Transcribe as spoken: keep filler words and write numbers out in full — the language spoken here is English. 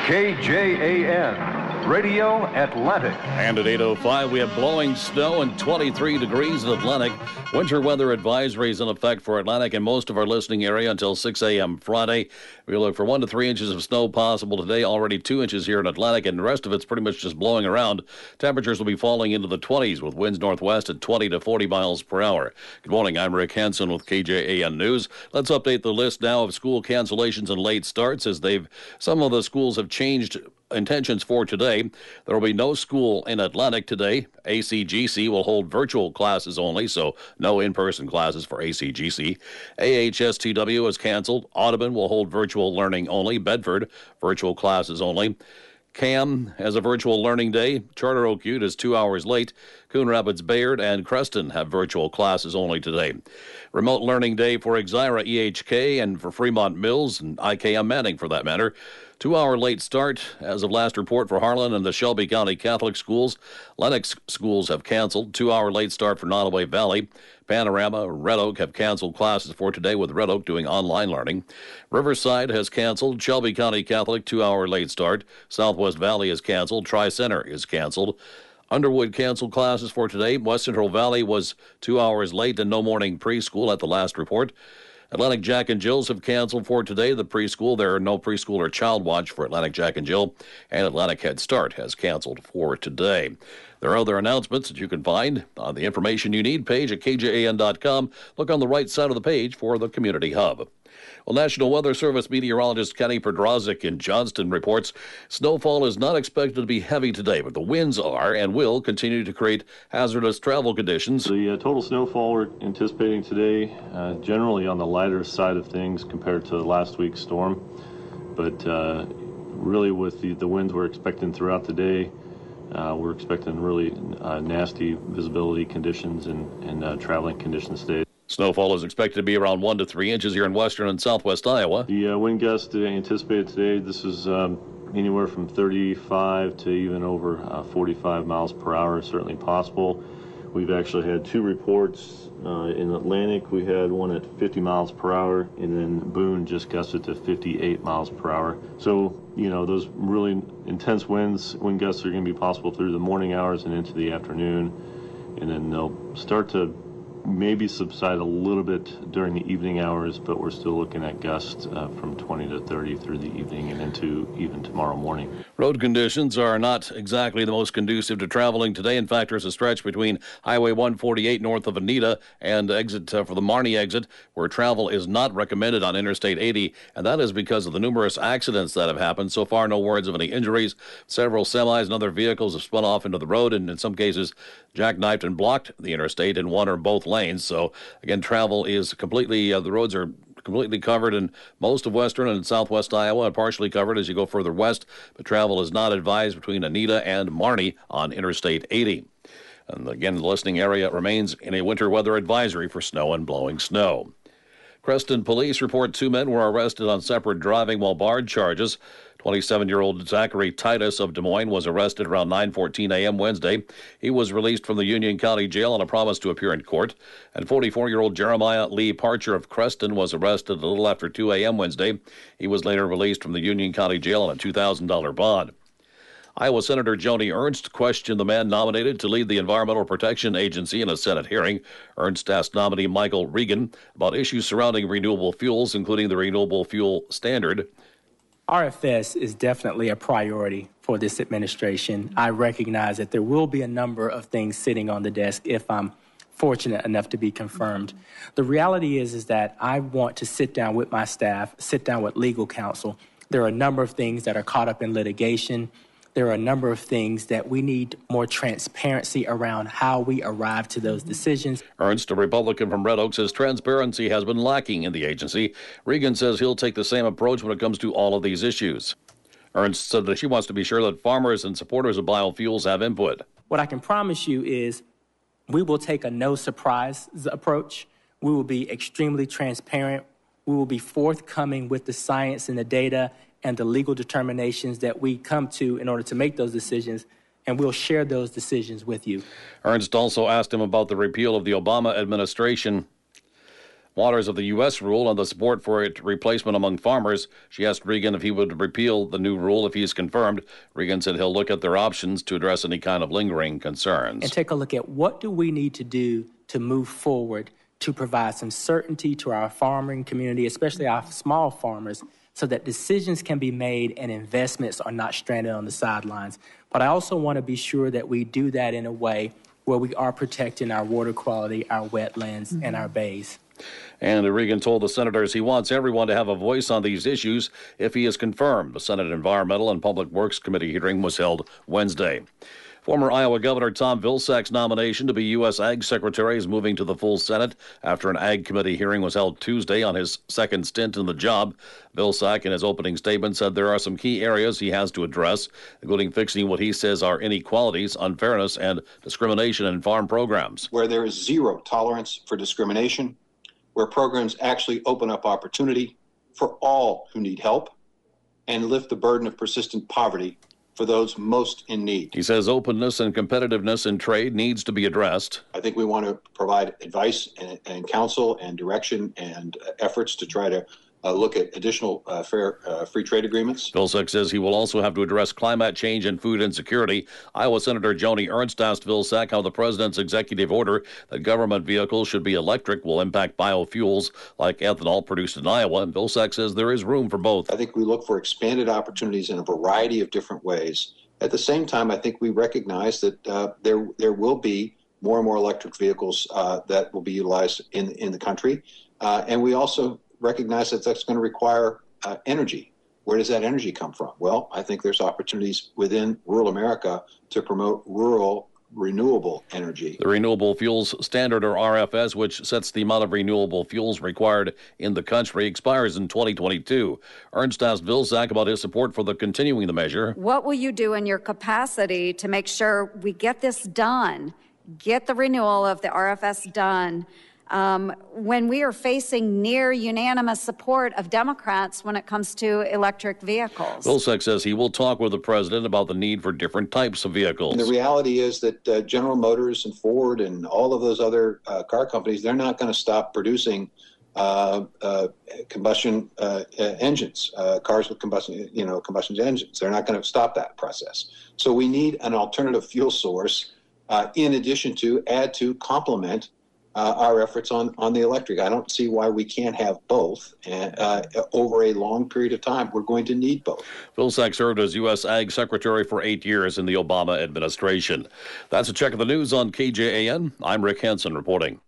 K J A N, Radio Atlantic. And at eight oh five, we have blowing snow and twenty-three degrees in Atlantic. Winter weather advisory is in effect for Atlantic and most of our listening area until six a.m. Friday. We look for one to three inches of snow possible today, already two inches here in Atlantic, and the rest of it's pretty much just blowing around. Temperatures will be falling into the twenties with winds northwest at twenty to forty miles per hour. Good morning, I'm Rick Hansen with K J A N News. Let's update the list now of school cancellations and late starts as they've some of the schools have changed intentions for today. There will be no school in Atlantic today. A C G C will hold virtual classes only, so no in-person classes for A C G C. A H S T W is canceled. Audubon will hold virtual learning only. Bedford, virtual classes only. Cam has a virtual learning day. Charter Oak Ute is two hours late. Coon Rapids, Bayard, and Creston have virtual classes only today. Remote learning day for Exira E H K and for Fremont Mills and I K M Manning for that matter. Two-hour late start as of last report for Harlan and the Shelby County Catholic schools. Lennox schools have canceled. Two-hour late start for Nottoway Valley. Panorama, Red Oak have canceled classes for today with Red Oak doing online learning. Riverside has canceled. Shelby County Catholic, two-hour late start. Southwest Valley is canceled. Tri-Center is canceled. Underwood canceled classes for today. West Central Valley was two hours late and no morning preschool at the last report. Atlantic Jack and Jill's have canceled for today the preschool. There are no preschool or child watch for Atlantic Jack and Jill, and Atlantic Head Start has canceled for today. There are other announcements that you can find on the information you need page at K J A N dot com. Look on the right side of the page for the Community Hub. Well, National Weather Service meteorologist Kenny Podrozik in Johnston reports snowfall is not expected to be heavy today, but the winds are and will continue to create hazardous travel conditions. The uh, total snowfall we're anticipating today, uh, generally on the lighter side of things compared to last week's storm, but uh, really with the, the winds we're expecting throughout the day, uh, we're expecting really uh, nasty visibility conditions and, and uh, traveling conditions today. Snowfall is expected to be around one to three inches here in western and southwest Iowa. The uh, wind gust anticipated today, this is um, anywhere from thirty-five to even over uh, forty-five miles per hour, certainly possible. We've actually had two reports. Uh, in Atlantic, we had one at fifty miles per hour, and then Boone just gusted to fifty-eight miles per hour. So, you know, those really intense winds, wind gusts are going to be possible through the morning hours and into the afternoon, and then they'll start to maybe subside a little bit during the evening hours, but we're still looking at gusts uh, from twenty to thirty through the evening and into even tomorrow morning. Road conditions are not exactly the most conducive to traveling today. In fact, there's a stretch between Highway one forty-eight north of Anita and exit uh, for the Marnie exit where travel is not recommended on Interstate eighty, and that is because of the numerous accidents that have happened. So far, no words of any injuries. Several semis and other vehicles have spun off into the road and in some cases jackknifed and blocked the interstate in one or both lanes. So again, travel is completely, uh, the roads are completely covered in most of western and southwest Iowa and partially covered as you go further west, but travel is not advised between Anita and Marnie on Interstate eighty. And again, the listening area remains in a winter weather advisory for snow and blowing snow. Creston police report two men were arrested on separate driving while barred charges. twenty-seven-year-old Zachary Titus of Des Moines was arrested around nine fourteen a.m. Wednesday. He was released from the Union County Jail on a promise to appear in court. And forty-four-year-old Jeremiah Lee Parcher of Creston was arrested a little after two a.m. Wednesday. He was later released from the Union County Jail on a two thousand dollars bond. Iowa Senator Joni Ernst questioned the man nominated to lead the Environmental Protection Agency in a Senate hearing. Ernst asked nominee Michael Regan about issues surrounding renewable fuels, including the Renewable Fuel Standard. R F S is definitely a priority for this administration. I recognize that there will be a number of things sitting on the desk if I'm fortunate enough to be confirmed. The reality is, is that I want to sit down with my staff, sit down with legal counsel. There are a number of things that are caught up in litigation. There are a number of things that we need more transparency around how we arrive to those decisions. Ernst, a Republican from Red Oak, says transparency has been lacking in the agency. Regan says he'll take the same approach when it comes to all of these issues. Ernst said that she wants to be sure that farmers and supporters of biofuels have input. What I can promise you is we will take a no surprise approach. We will be extremely transparent. We will be forthcoming with the science and the data and the legal determinations that we come to in order to make those decisions, and we'll share those decisions with you. Ernst also asked him about the repeal of the Obama administration Waters of the U S rule and the support for its replacement among farmers. She asked Regan if he would repeal the new rule if he is confirmed. Regan said he'll look at their options to address any kind of lingering concerns. And take a look at what do we need to do to move forward to provide some certainty to our farming community, especially our small farmers, so that decisions can be made and investments are not stranded on the sidelines. But I also want to be sure that we do that in a way where we are protecting our water quality, our wetlands, mm-hmm. and our bays. And Regan told the senators he wants everyone to have a voice on these issues if he is confirmed. The Senate Environmental and Public Works Committee hearing was held Wednesday. Former Iowa Governor Tom Vilsack's nomination to be U S Ag Secretary is moving to the full Senate after an Ag Committee hearing was held Tuesday on his second stint in the job. Vilsack, in his opening statement, said there are some key areas he has to address, including fixing what he says are inequalities, unfairness, and discrimination in farm programs. Where there is zero tolerance for discrimination, where programs actually open up opportunity for all who need help, and lift the burden of persistent poverty for those most in need. He says openness and competitiveness in trade needs to be addressed. I think we want to provide advice and, and counsel and direction and uh, efforts to try to uh, look at additional uh, fair uh, free trade agreements. Vilsack says he will also have to address climate change and food insecurity. Iowa Senator Joni Ernst asked Vilsack how the president's executive order that government vehicles should be electric will impact biofuels like ethanol produced in Iowa. And Vilsack says there is room for both. I think we look for expanded opportunities in a variety of different ways. At the same time, I think we recognize that uh, there there will be more and more electric vehicles uh, that will be utilized in in the country, uh, and we also recognize that that's going to require uh, energy. Where does that energy come from? Well, I think there's opportunities within rural America to promote rural renewable energy. The Renewable Fuels Standard, or R F S, which sets the amount of renewable fuels required in the country, expires in twenty twenty-two. Ernst asked Vilsack about his support for the continuing the measure. What will you do in your capacity to make sure we get this done, get the renewal of the R F S done, Um, when we are facing near unanimous support of Democrats when it comes to electric vehicles? Vilsack says he will talk with the president about the need for different types of vehicles. And the reality is that uh, General Motors and Ford and all of those other uh, car companies, they're not going to stop producing uh, uh, combustion uh, engines, uh, cars with combustion, you know, combustion engines. They're not going to stop that process. So we need an alternative fuel source uh, in addition to, add to, complement Uh, our efforts on, on the electric. I don't see why we can't have both. And uh, over a long period of time, we're going to need both. Vilsack served as U S Ag Secretary for eight years in the Obama administration. That's a check of the news on K J A N. I'm Rick Hansen reporting.